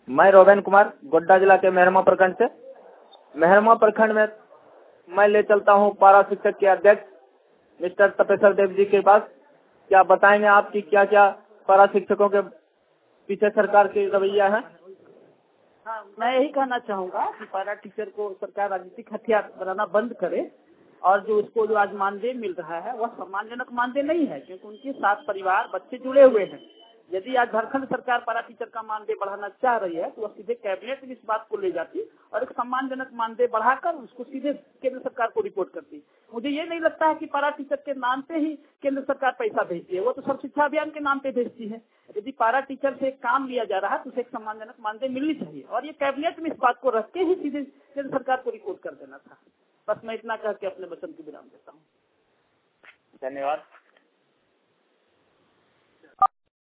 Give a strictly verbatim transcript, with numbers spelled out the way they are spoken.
मैं रोवेन कुमार गोड्डा जिला के मेहरमा प्रखंड से। मेहरमा प्रखंड में मैं ले चलता हूँ पारा शिक्षक के अध्यक्ष मिस्टर तपेश्वर देव जी के पास। क्या बताएंगे आपकी क्या क्या पारा शिक्षकों के पीछे सरकार की रवैया है? हाँ, मैं यही कहना चाहूँगा कि पारा टीचर को सरकार राजनीतिक हथियार बनाना बंद करे और जो उसको जो आज मानदेय मिल रहा है वह सम्मानजनक मानदेय नहीं है, क्योंकि उनके साथ परिवार बच्चे जुड़े हुए हैं। यदि आज झारखंड सरकार पारा टीचर का मानदेय बढ़ाना चाह रही है तो वह सीधे कैबिनेट में इस बात को ले जाती और एक सम्मानजनक मानदेय बढ़ाकर उसको सीधे केंद्र सरकार को रिपोर्ट करती। मुझे ये नहीं लगता है कि पारा टीचर के नाम पे ही केंद्र सरकार पैसा भेजती है, वो तो सर्व शिक्षा अभियान के नाम पे भेजती है। यदि पारा टीचर से काम लिया जा रहा है तो उसे एक सम्मानजनक मानदेय मिलनी चाहिए और ये कैबिनेट में इस बात को रख के ही सीधे केंद्र सरकार को रिपोर्ट कर देना था। बस मैं इतना कह के अपने वचन को विराम देता हूँ। धन्यवाद।